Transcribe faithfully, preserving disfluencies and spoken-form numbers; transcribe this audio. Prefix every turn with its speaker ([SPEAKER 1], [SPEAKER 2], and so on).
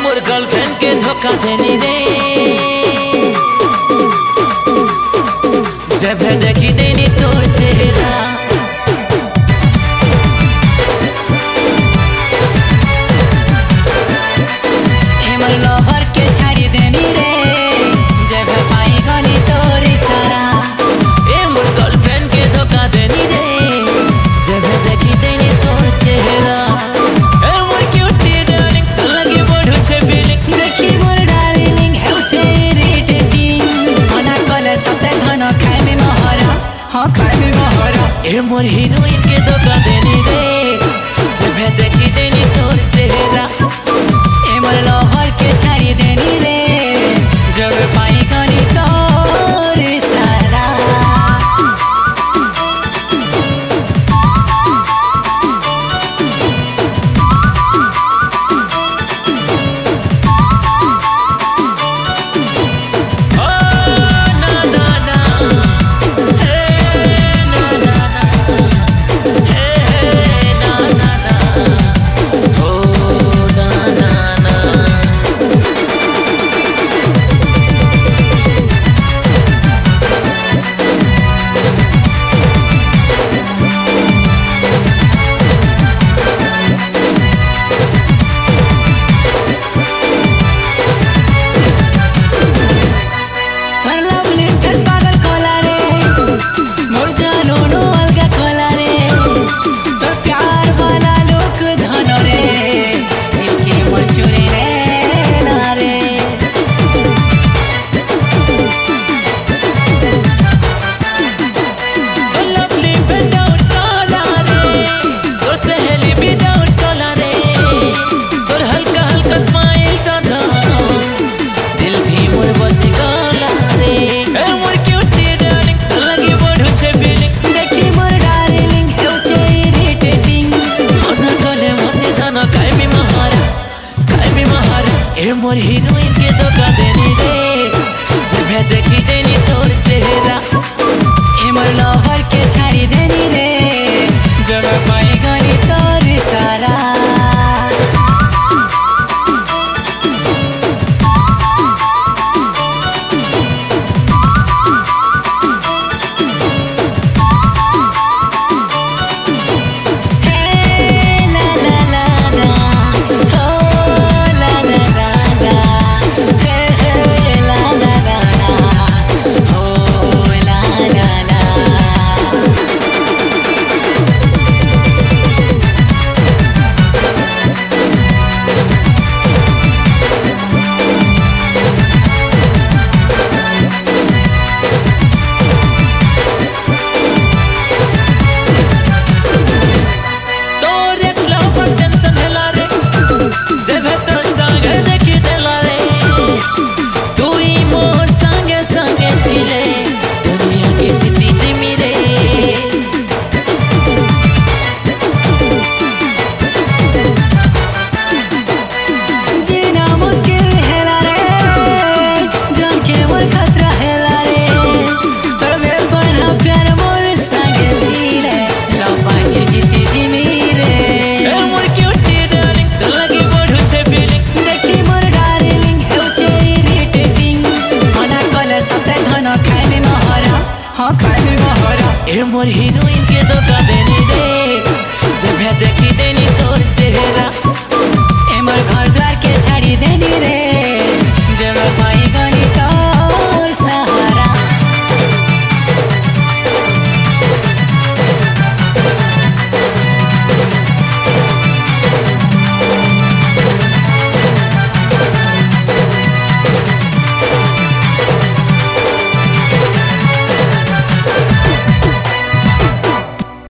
[SPEAKER 1] मोर girlfriend के धोखा देनी रे जब देखी देनी तोर चेहरा एमर लवर के छाड़ी देनी रे जब पाई गनी तोर इशारा ए मोर गर्लफ्रेंड के धोखा देनी रे जब देखी देनी तोर चेहरा ए मोर हीरोइन के धोखा देनी रे जब देखी देनी तोर चेहरा ए मोर लवर के छाड़ी देनी रे जब पाई गनी तोर इशारा मोर हीरोइन के धोखा देनी रे जब देखी देनी तोर चेहरा ए मोर लवर के छाड़ी देनी रे जब पाई गनी तोर इशारा ए मोर हीरोइन के धोखा देनी रे जब देखी देनी तोर चेहरा।